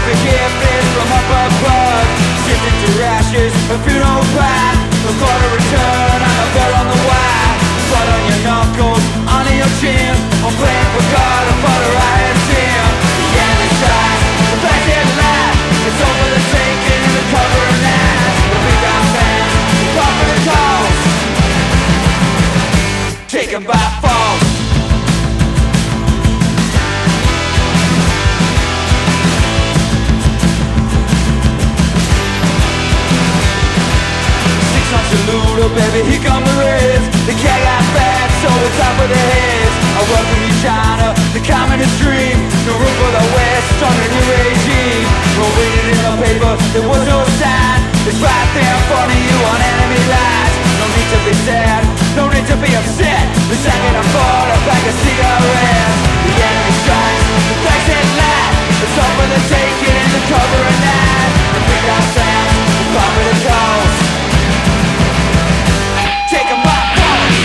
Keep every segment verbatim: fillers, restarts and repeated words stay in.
forgiveness from up above. Shifting to ashes, a funeral path. The thought of return, I'm a bell on the wire. Blood on your knuckles, under your chin. I'm playing for God, I fought a riot team. The enemy strikes, the back end left. It's over the taking and the cover and ass. The big down fans, the pop of the calls. Taken by force. Ludo, baby, here come the Reds. The cat got fat, so it's top of the heads. I welcome you, China, the communist dream. No room for the West under new regime. We'll read it in the paper, there was no sign. It's right there in front of you on enemy lines. No need to be sad, no need to be upset. The second I'm bored, a pack of cigarettes. The enemy strikes, the flags hit light. It's all for the taking and the cover and night. The big down sound, the pop of the calls. Taken by force.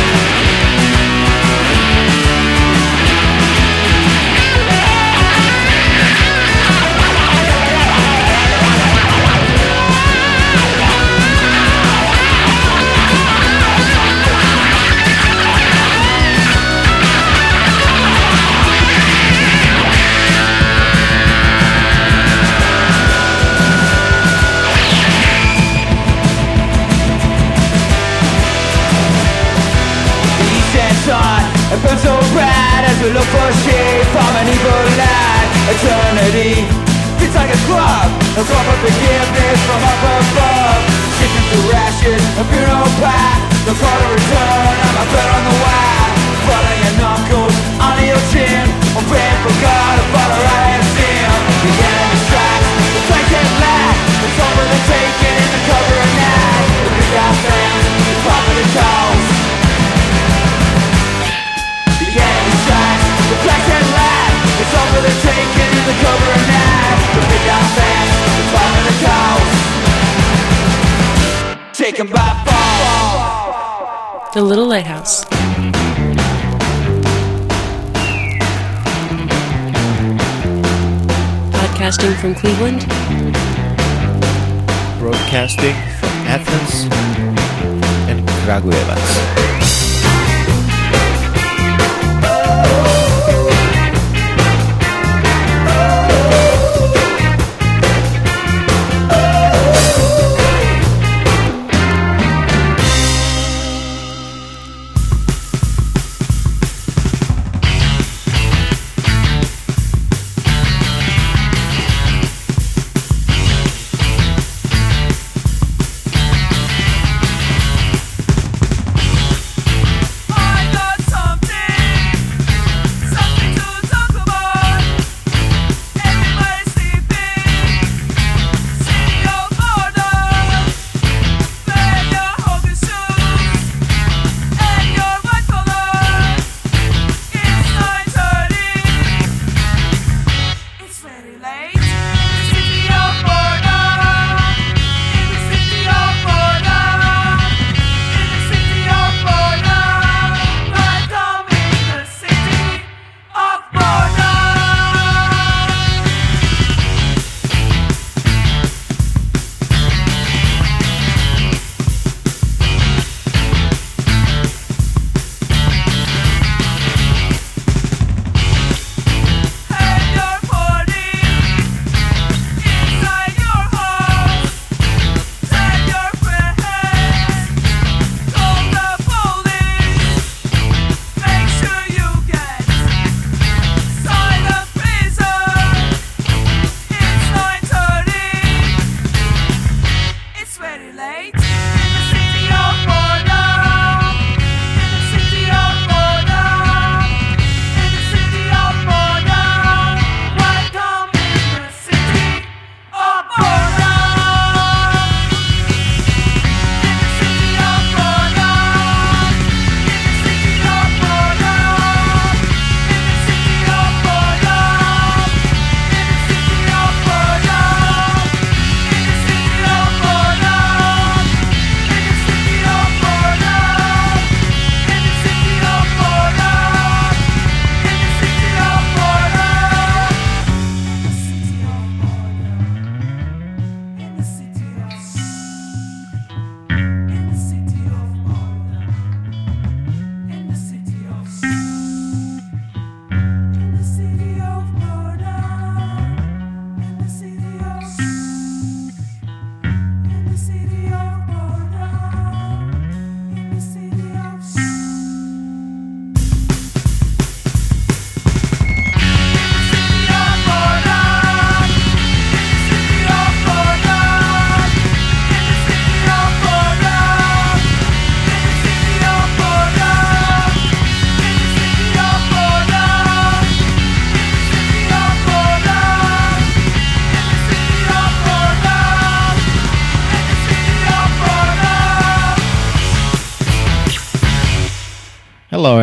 It burns so bright as we look for shade from an evil light. Eternity feels like a club, a club of forgiveness from up above. Shifting through ashes, a funeral pie. The call to return, I'm a bet on the wire. Blood on your knuckles, under your chin. I'm praying for God to follow right and sin. The enemy strikes, the flags hit light. It's over the taking in the cover of night. The big house fans, the pop of the calls. The flags and light, it's over the taking in the cover of night. The big down fast, the pop of the calls. Taken by force. The Little Lighthouse. Podcasting from Cleveland. Broadcasting from Athens and Kragujevac.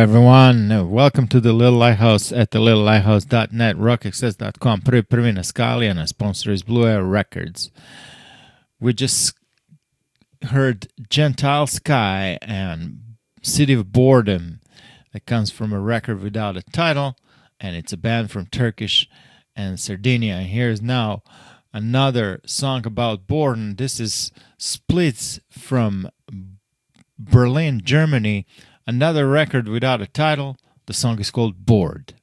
everyone. Uh, Welcome to the Little Lighthouse at the little lighthouse dot net, rock access dot com. Prvi prvi na skali, and our sponsor is Blue Air Records. We just heard Gentile Sky and City of Boredom. That comes from a record without a title, and it's a band from Turkish and Sardinia. And here's now another song about boredom. This is Splits from Berlin, Germany. Another record without a title. The song is called Bored.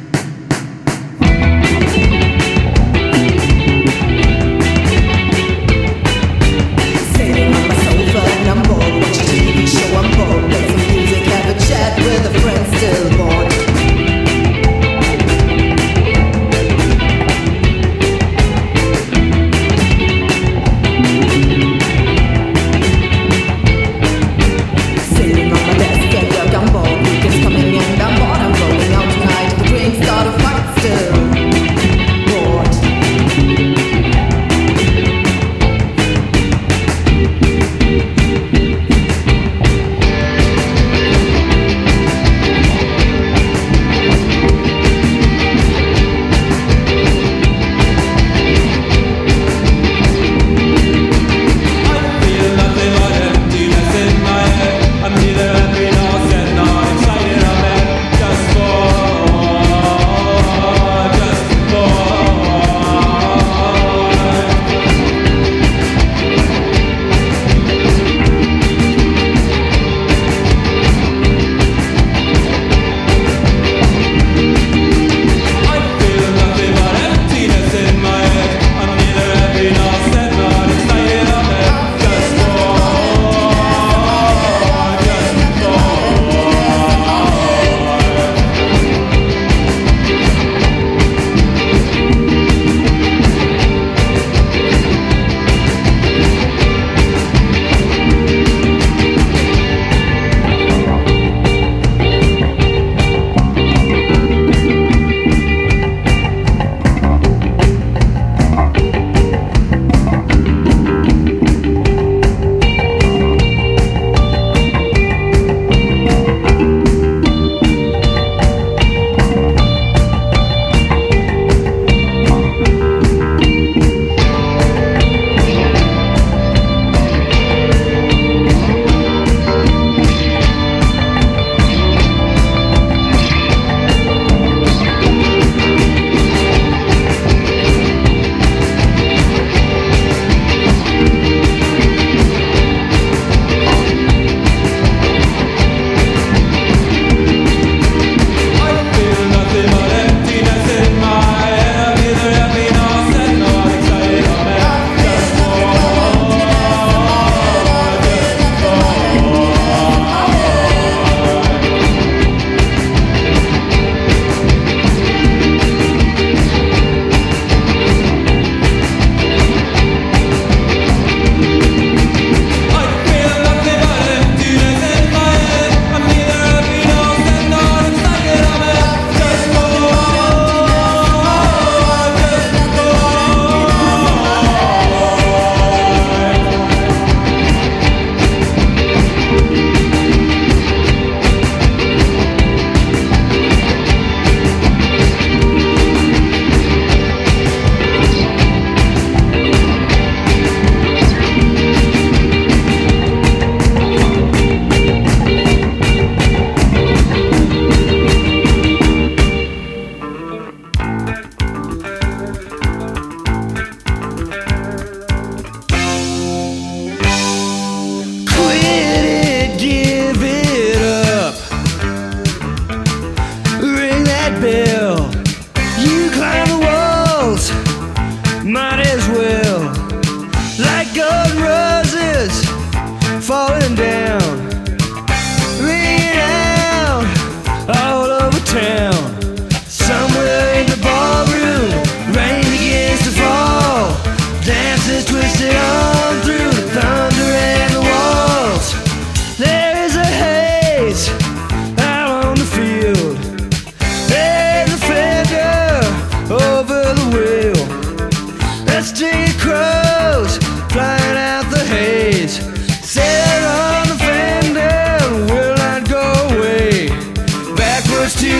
Sitting on my sofa and I'm bored. Watch a T V show, I'm bored. Play some music, have a chat with a friend, still bored. Sitting on my desk at work, I'm bored. Weekend's coming and I'm bored. I'm going out tonight.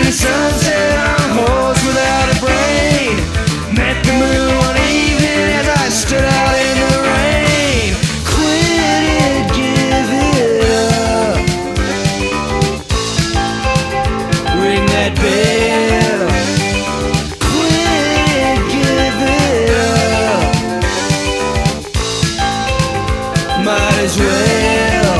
the sunset on a horse without a brain. Met the moon one evening as I stood out in the rain. Quit it, give it up. Ring that bell. Quit it, give it up. Might as well.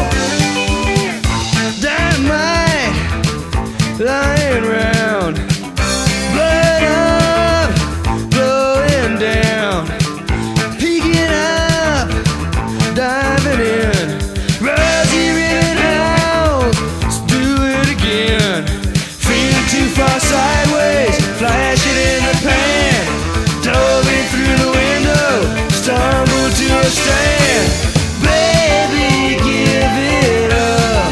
Dynamite lying round. Blood up, blowing down. Peeking up, diving in. Rosie Rittenhouse, let's do it again. Feeling too far sideways, flash it in the pan. Dove in through the window, stumbled to a stand. Baby, give it up.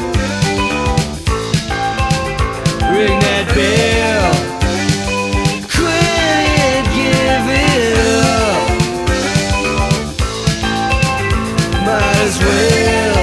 Ring that bell. Quit it, give it up. Might as well.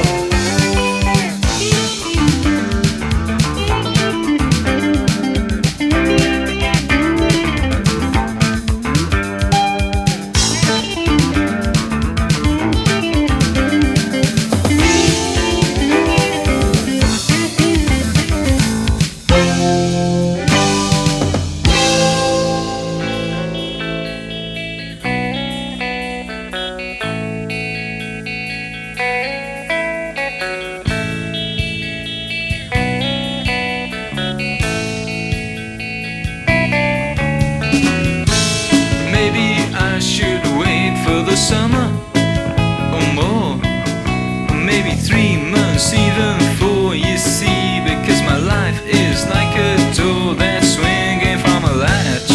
Maybe I should wait for the summer or more, or maybe three months, even four. You see, because my life is like a door that's swinging from a latch.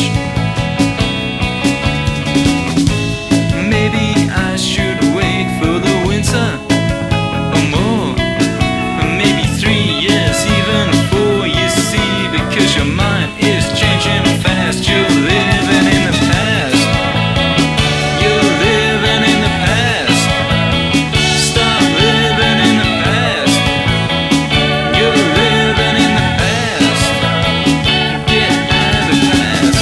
Maybe I should wait for the winter or more, or maybe three years, even four. You see, because your mind is changing fast. You're living in the past. You're living in the past. Stop living in the past. You're living in the past. Get out of the past.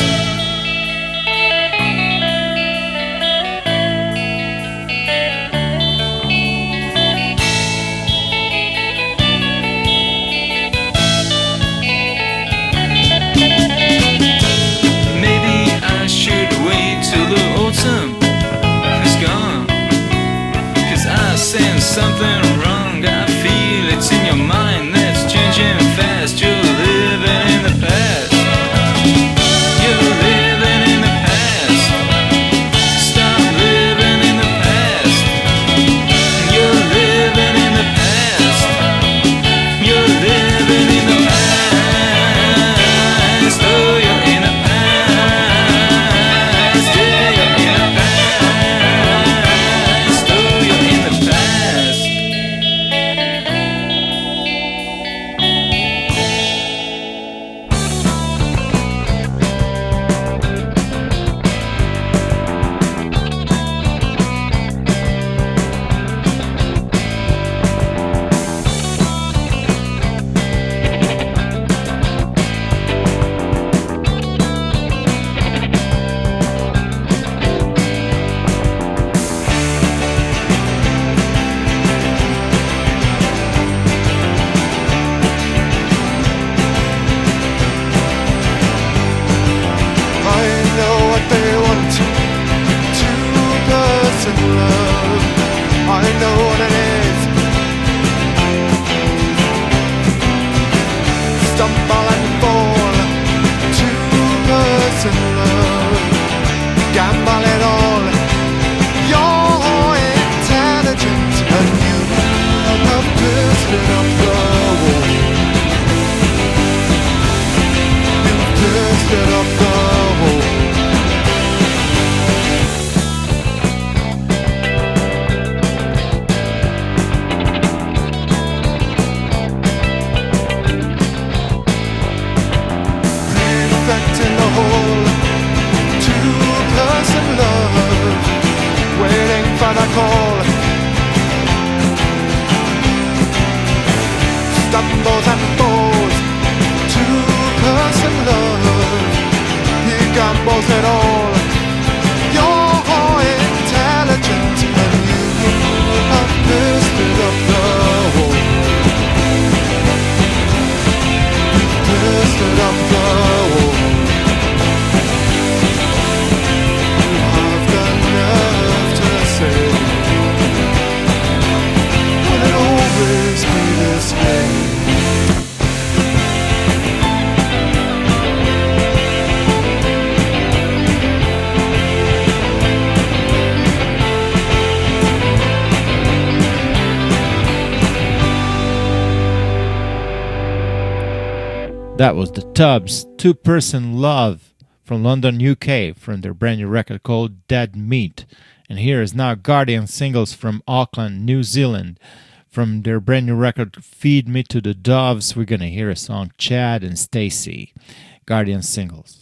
That was the Tubs, Two Person Love from London, U K, from their brand new record called Dead Meat. And here is now Guardian Singles from Auckland, New Zealand. From their brand new record Feed Me to the Doves, we're going to hear a song Chad and Stacy. Guardian Singles.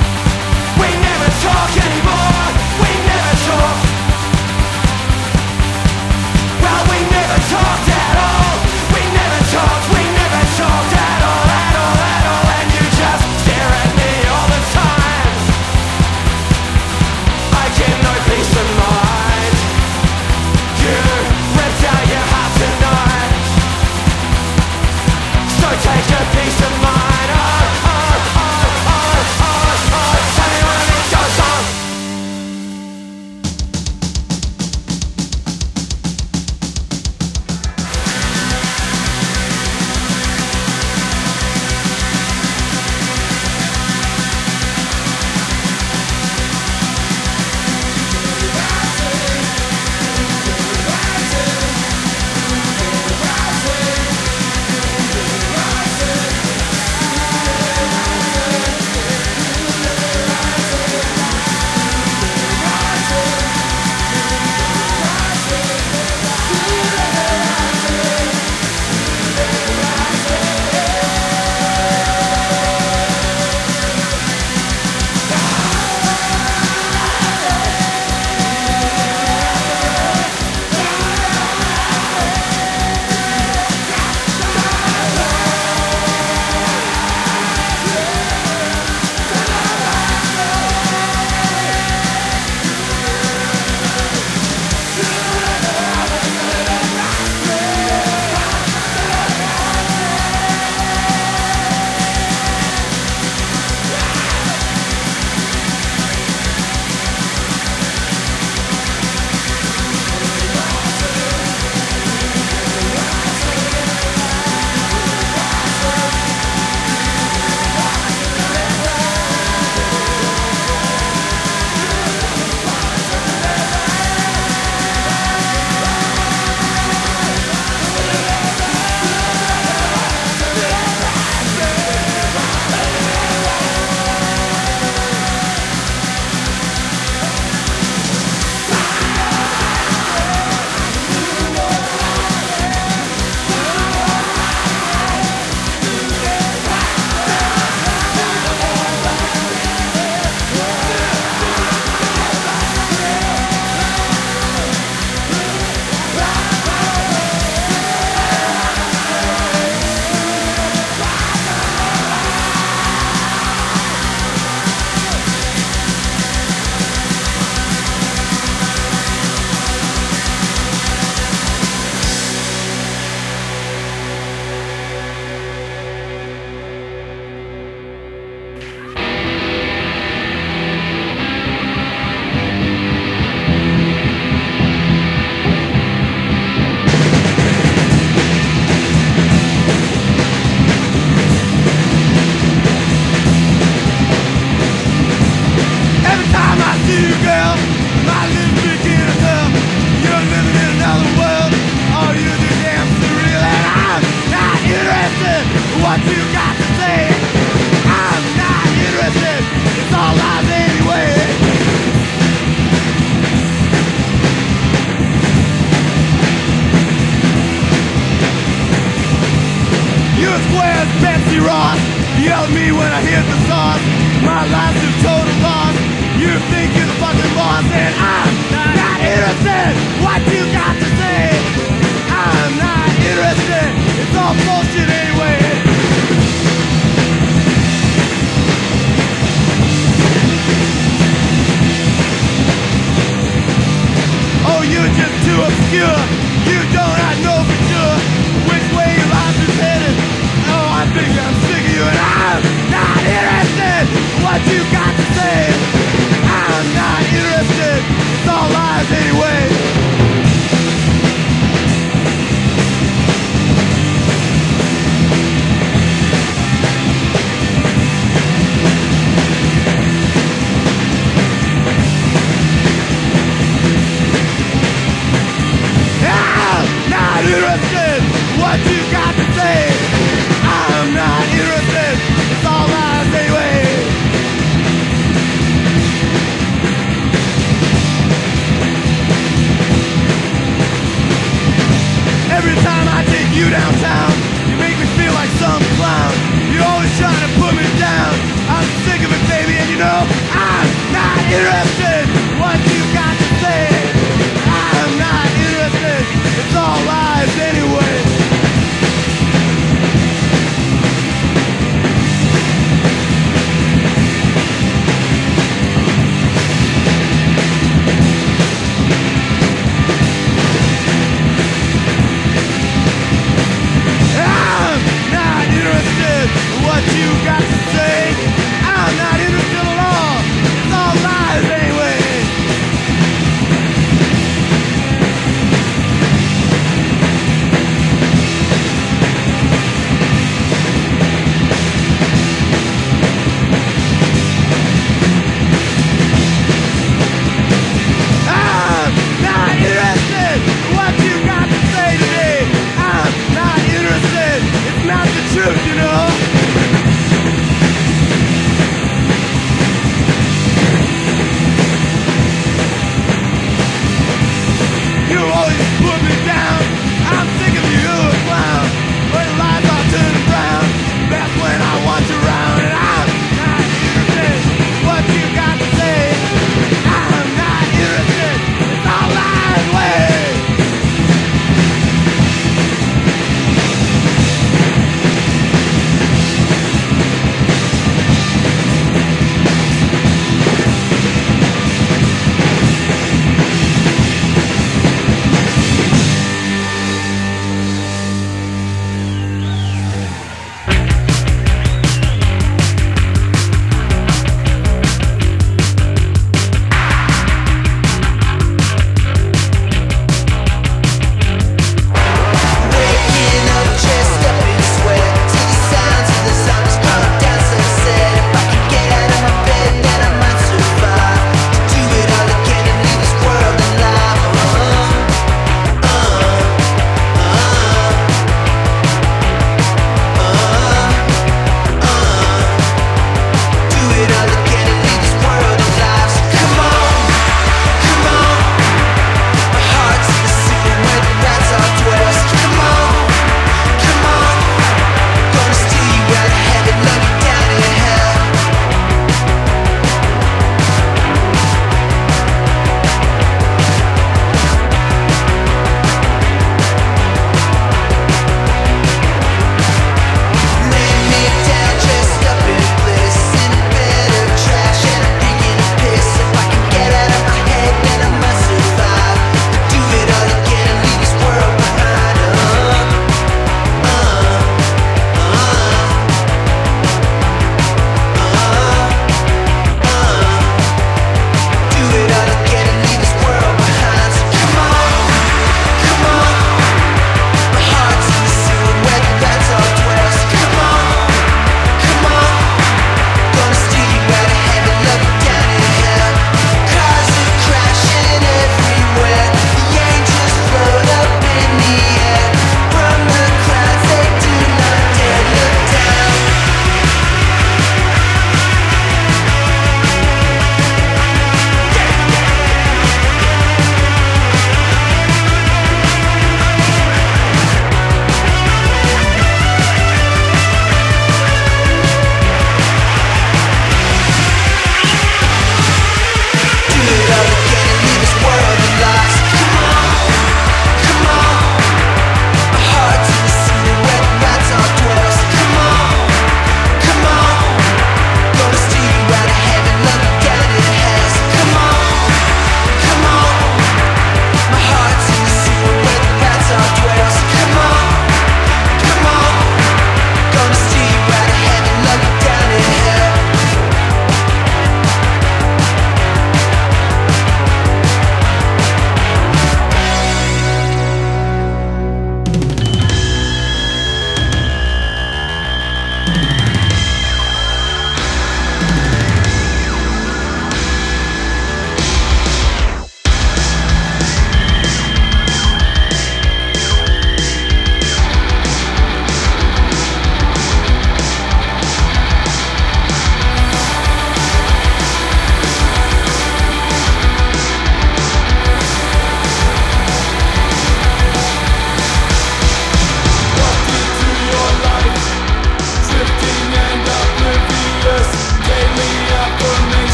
Talk anymore, we never talk. Square's Betsy Ross. Yell at me when I hit the sauce. My life's a total loss. You think you're the fucking boss, and I'm not interested. What you got to say? I'm not interested. It's all bullshit anyway. Oh, you're just too obscure. You don't I know for sure which way your life is headed. Oh, I think I'm sick of you, and I'm not interested. What you got to say? I'm not interested. It's all lies anyway. I'm not interested. What you got to say? I'm not interested. It's all lies anyway. Every time I take you downtown, you make me feel like some clown. You're always trying to put me down. I'm sick of it, baby, and you know I'm not interested. What you got to say? I'm not interested. It's all lies anyway. I'm not interested. What you got to say? I'm not interested at all. It's all lies anyway. I'm not interested. What you got to say today? I'm not interested. It's not the truth, you know. You always put me down. I'm sick of you, a clown. When lies are turning brown, that's when I want you around. And I'm not interested. What you got to say? I'm not interested. It's all lies way.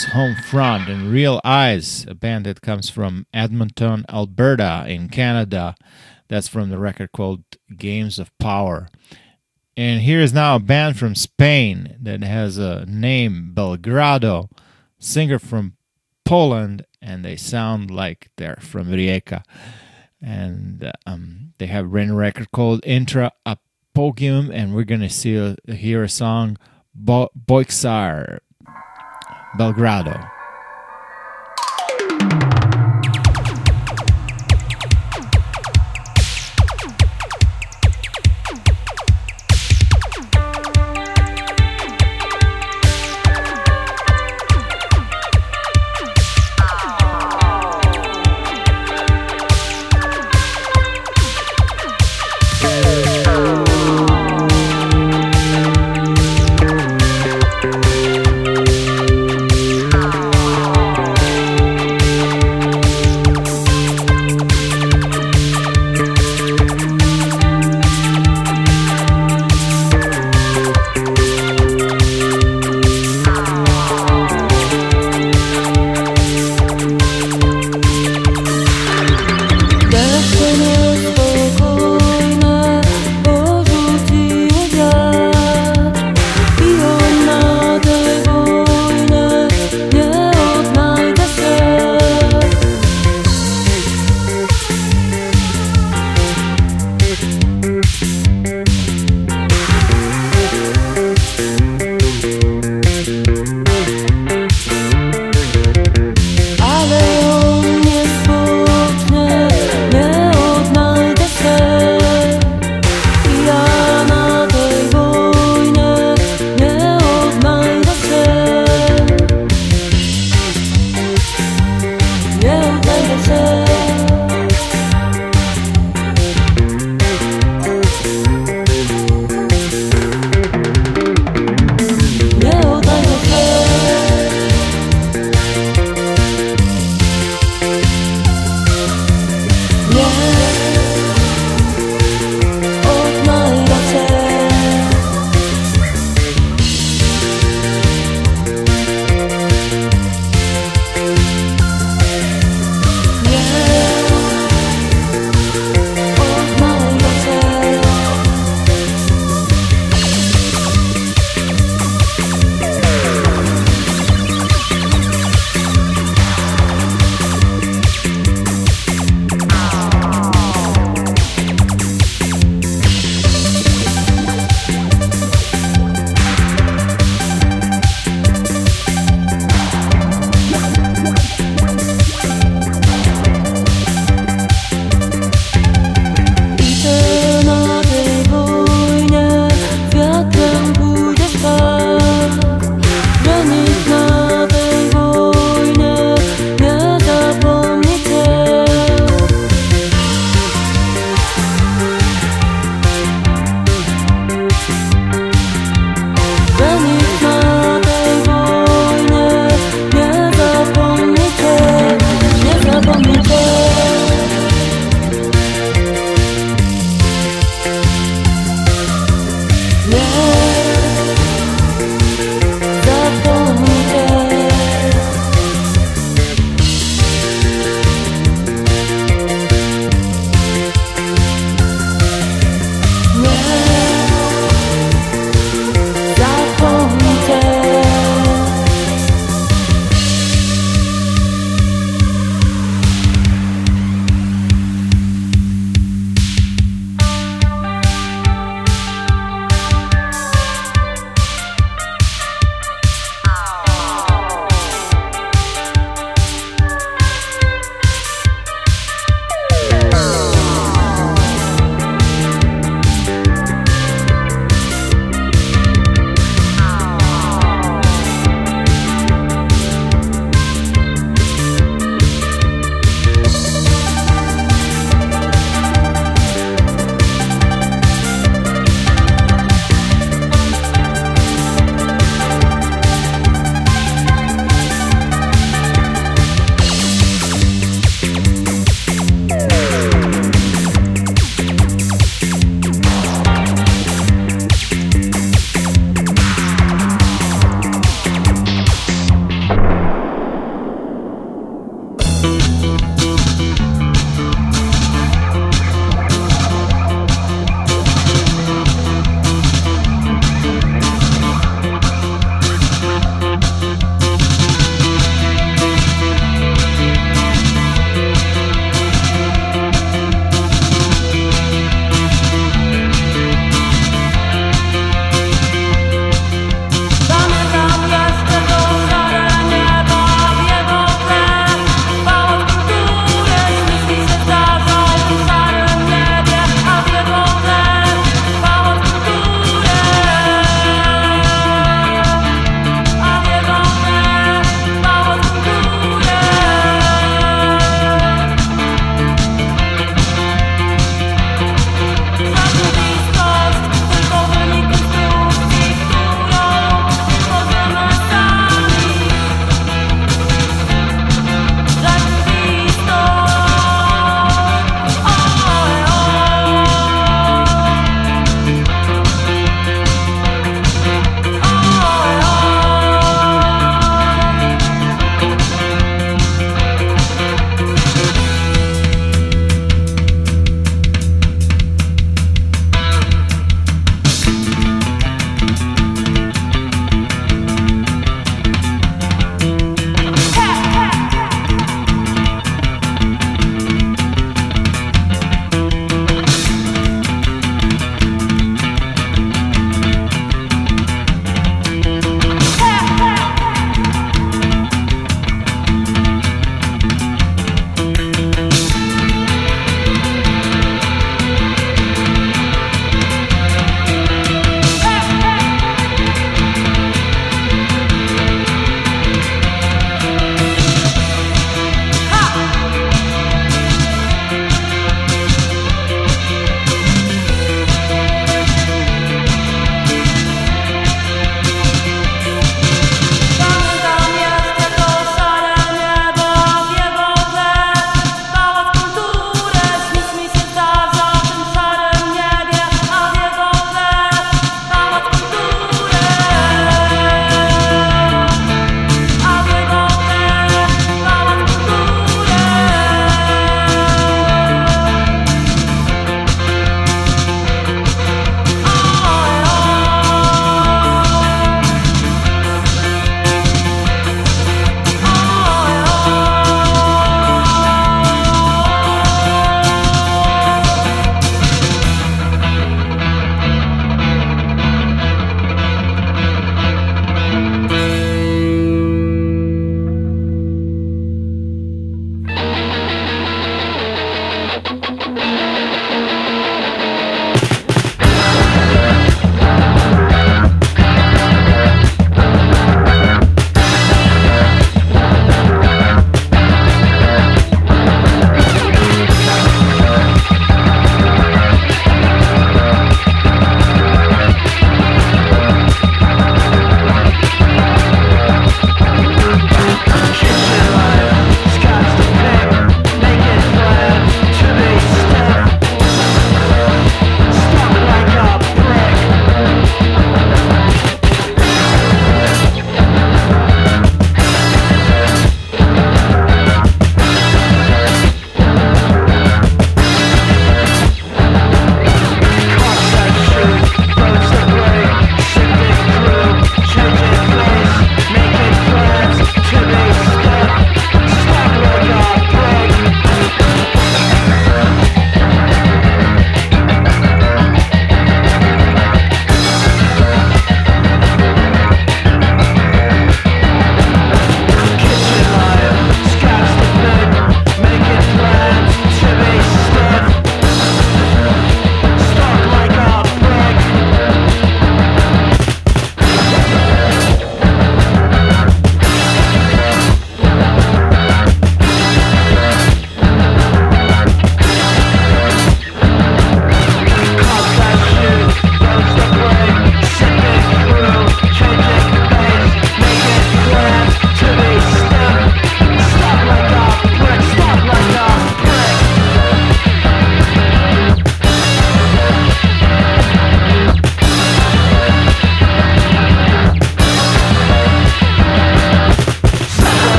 was Homefront, and Real Eyes, a band that comes from Edmonton, Alberta in Canada. That's from the record called Games of Power. And here is now a band from Spain that has a name, Belgrado, singer from Poland, and they sound like they're from Rijeka. And uh, um, they have written a record called Intra Apogium, and we're going to see a, hear a song, Bo- Boixar, Belgrado. Thank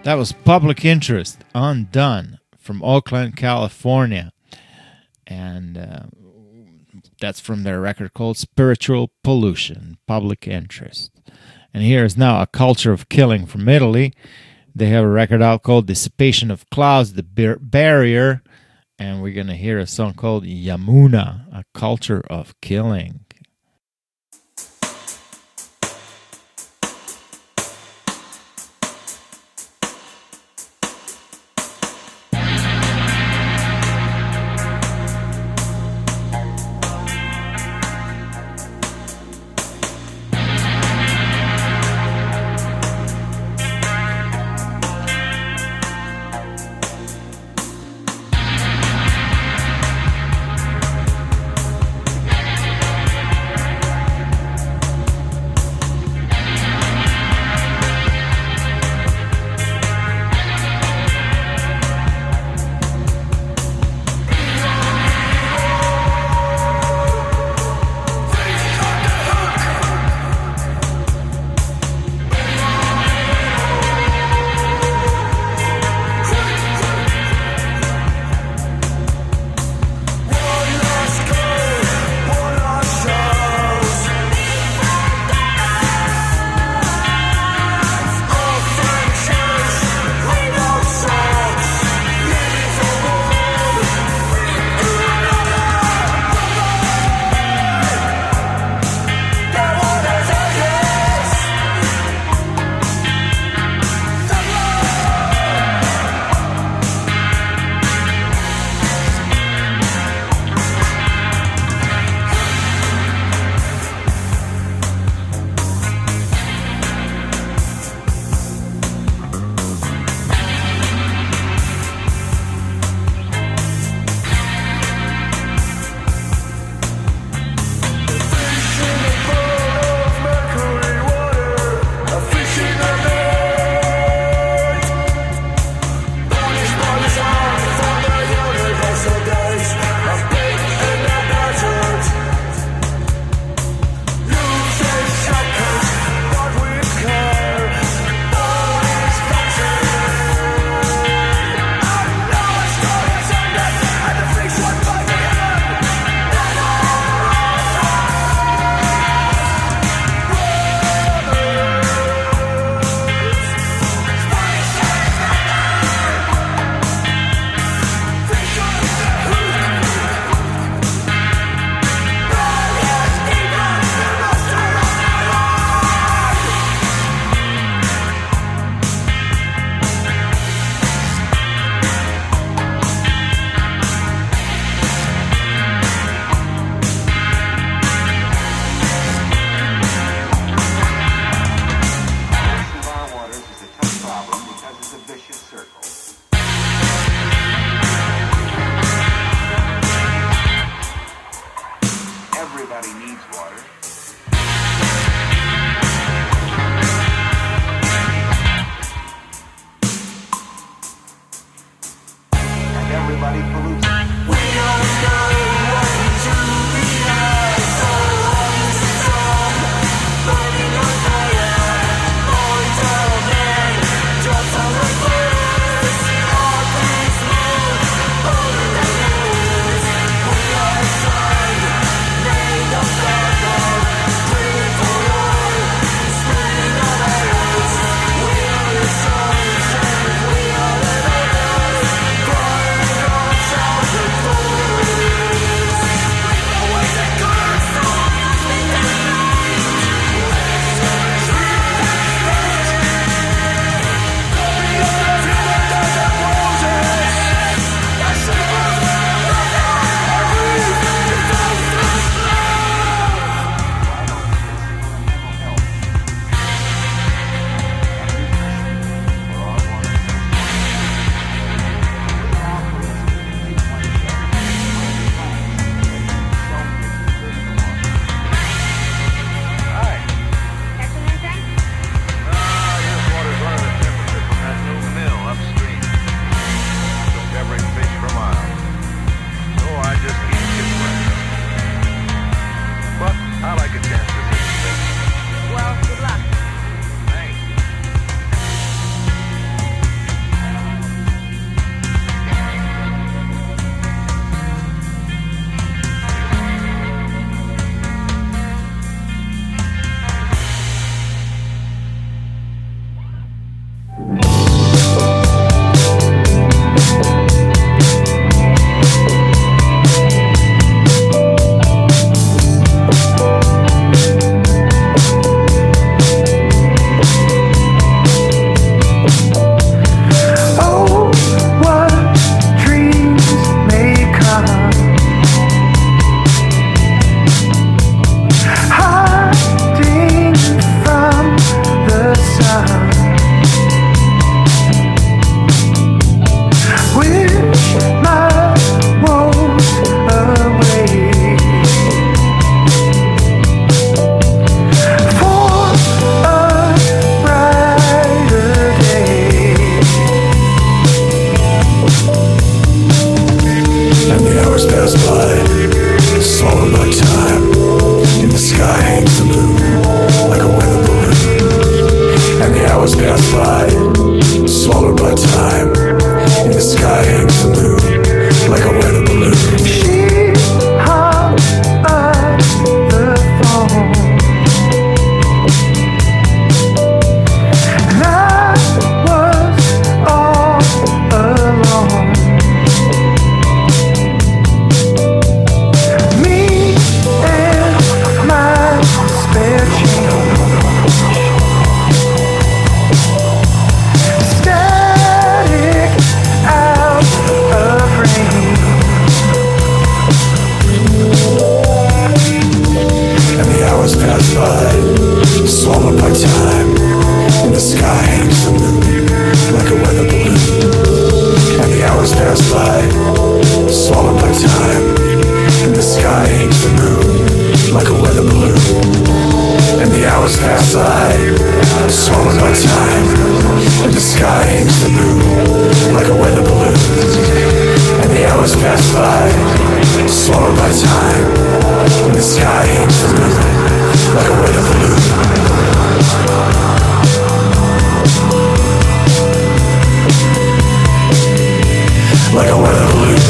That was Public Interest, Undone, from Oakland, California. And uh, that's from their record called Spiritual Pollution, Public Interest. And here is now A Culture of Killing from Italy. They have a record out called Dissipation of Clouds, The Bar- Barrier. And we're going to hear a song called Yamuna, A Culture of Killing. Thank swallowed by time. In the sky hangs the moon, like a weather balloon. And the hours pass by, swallowed by time. In the sky hangs the moon, like a weather balloon. She hung up the phone, and I was all alone. Me and my spare change, static out of range. And the hours pass by, swallowed by time. In the sky hangs the moon, like a weather balloon. And the hours pass by, swallowed by time. In the sky hangs the moon, like a weather balloon. And the hours pass by, swallowed by time. In the sky hangs the moon, like a weather balloon. And the hours pass by, swallowed by time. In the sky hangs the moon, like a weather balloon. Like a weather balloon.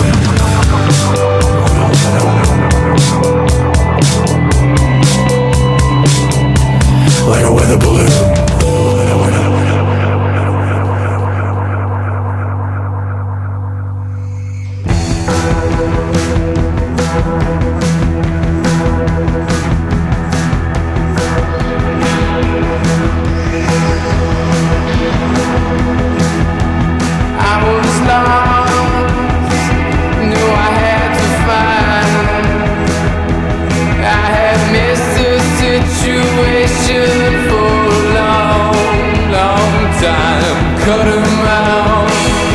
Like a weather balloon. I was lost, knew I had to find. I had missed the situation for a long, long time. Cut 'em out,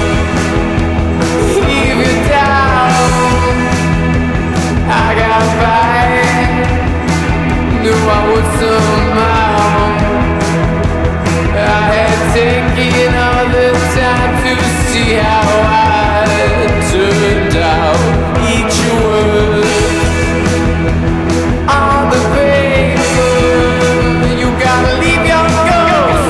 leave you down. I got by, knew I would somehow. I had taken all the time to see how I turned out. Each word on the paper, you gotta leave your ghost.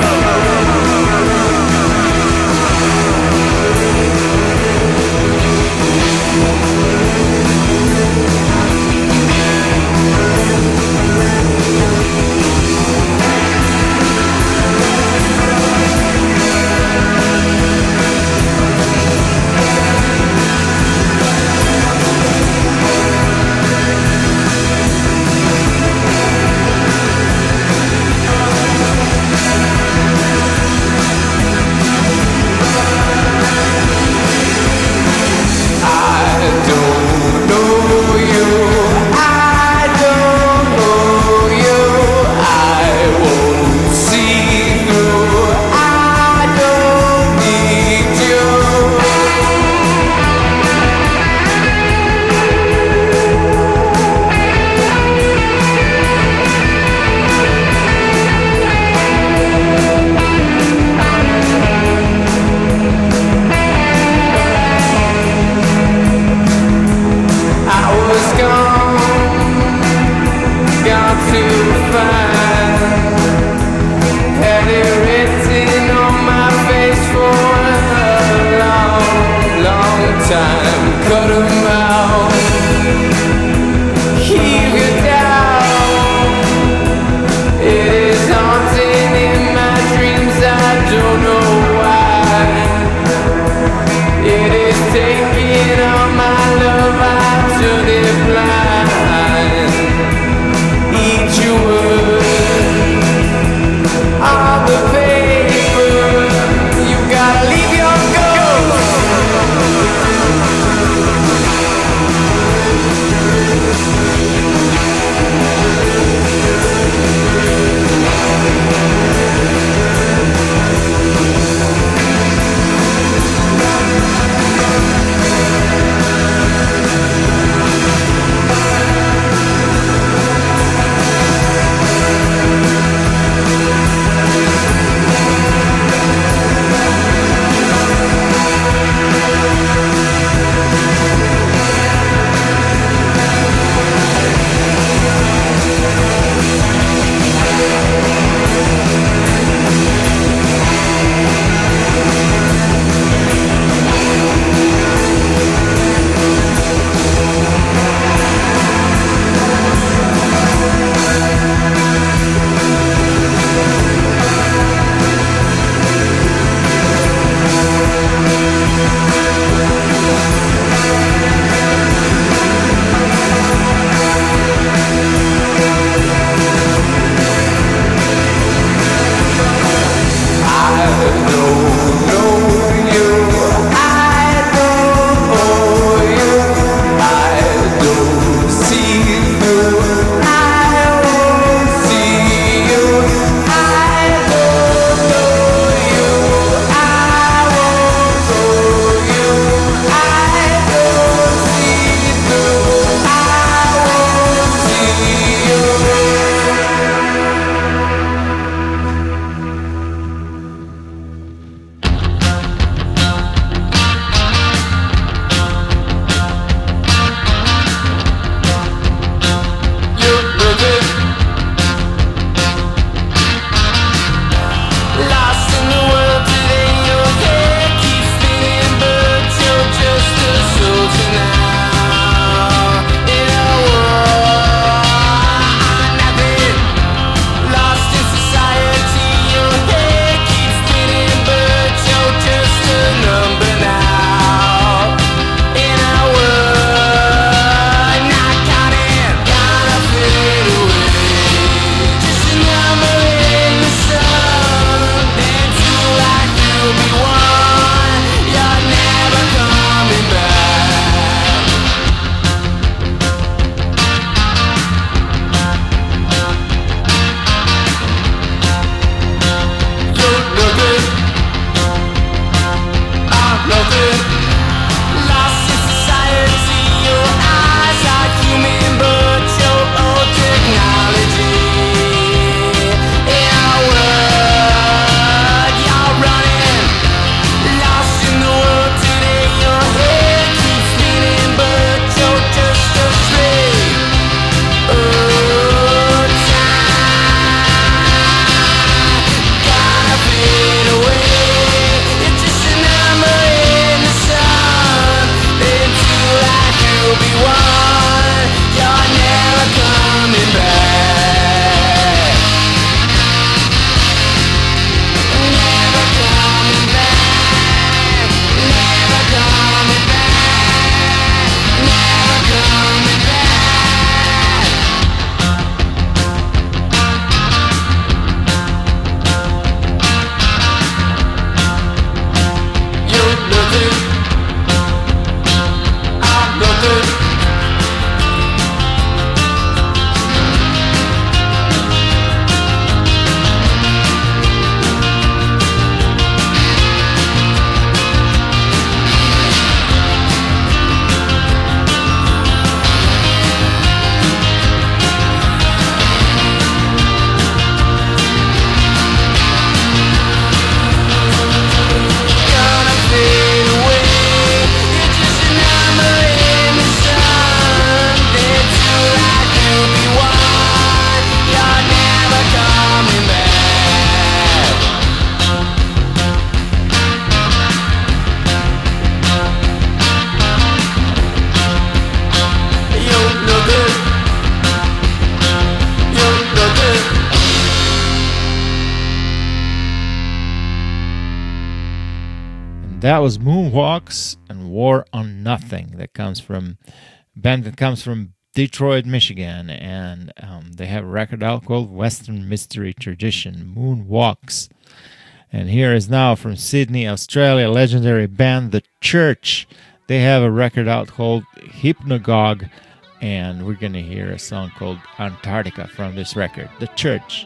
that was Moonwalks and War on Nothing. That comes from a band that comes from Detroit, Michigan, and um, they have a record out called Western Mystery Tradition, Moonwalks. And here is now from Sydney, Australia, legendary band The Church. They have a record out called Hypnagogue, and we're going to hear a song called Antarctica from this record, The Church.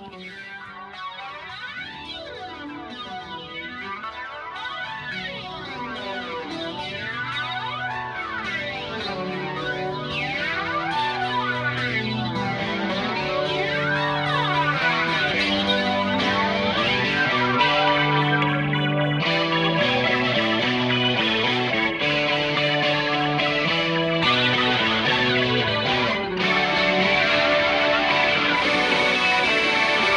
Thank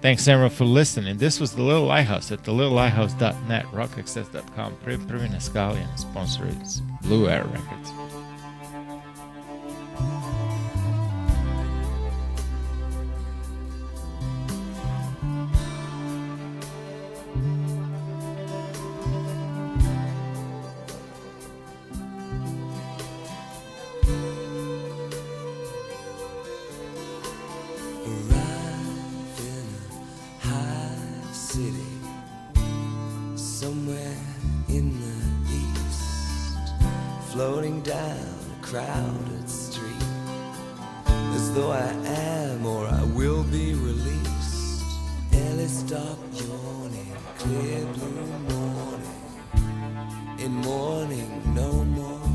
Thanks everyone for listening. This was The Little Lighthouse at the little lighthouse dot net, rock access dot com. Prvi na skali, and sponsor is Blue Air Records. Floating down a crowded street, as though I am or I will be released. Ellie, stop yawning, clear blue morning, in morning no more.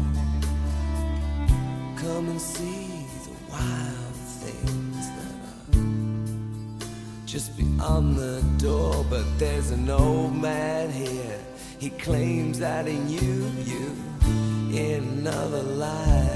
Come and see the wild things that are just beyond the door. But there's an old man here, he claims that he knew you in another life.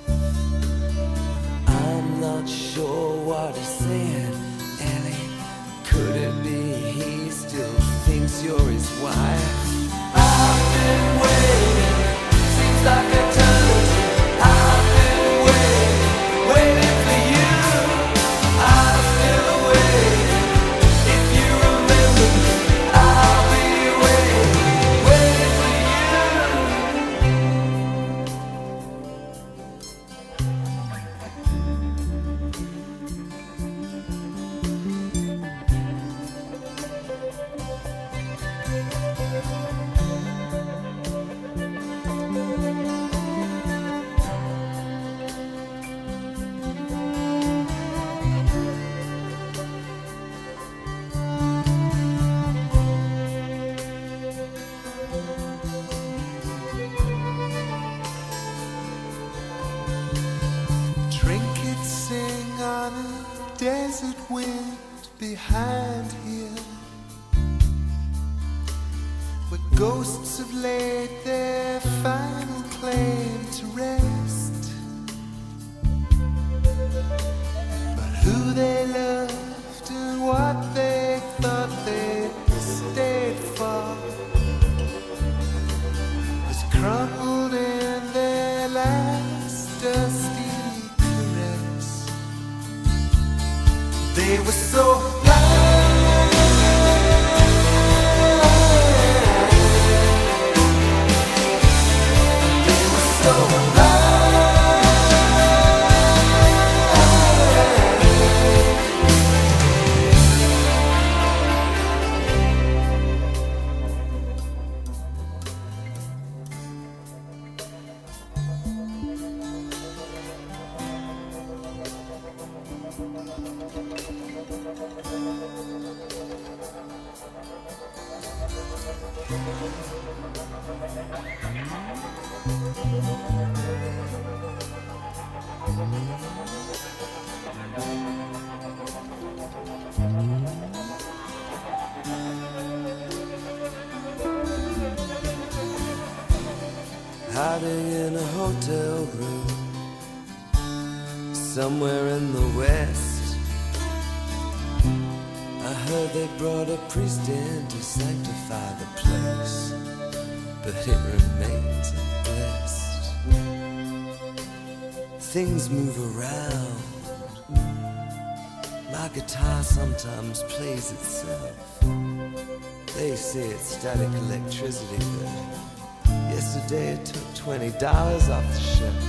I'm not sure what he said, Ellie. Could it be he still thinks you're his wife? I've been waiting, seems like eternity. I've been waiting, waiting for you. I'm still waiting, if you remember me. I'll be waiting, waiting for you. Trinkets sing on a desert wind behind here, where ghosts have laid their final claim to rest. But who they loved and what they thought they stayed for was crumbled in their last dusty. They were so blind. They were so blind. Hiding in a hotel room somewhere in the west, I heard they brought a priest in to sanctify the place, but it remains unblessed. Things move around, my guitar sometimes plays itself. They say it's static electricity there. Yesterday it took twenty dollars off the shelf.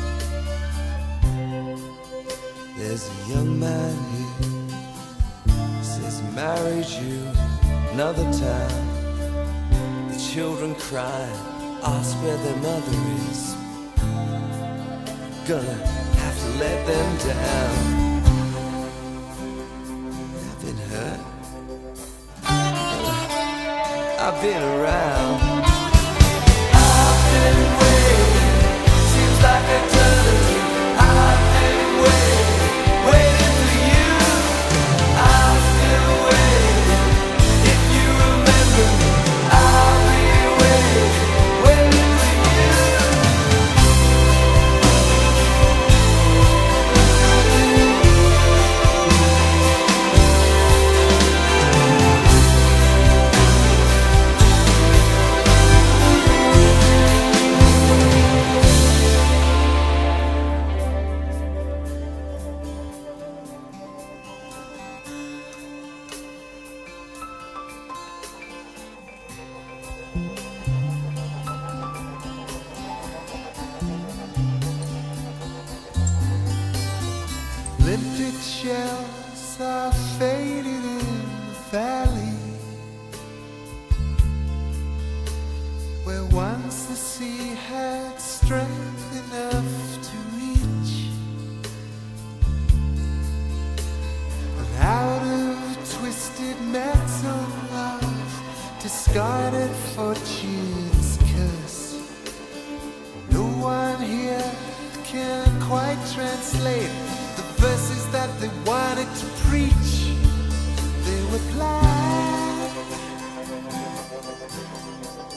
There's a young man here, says he married you another time. The children crying, ask where their mother is. Gonna have to let them down. I've been hurt, I've been around. Seems like eternity. I've been waiting, waiting for you. I'm still waiting. If you remember me, I'll be waiting, waiting for you. Limpid shells are faded in the valley, where once the sea had strength enough to reach. But out of twisted metal of discarded fortune's curse, no one here can quite translate the verses that they wanted to preach. They were blind.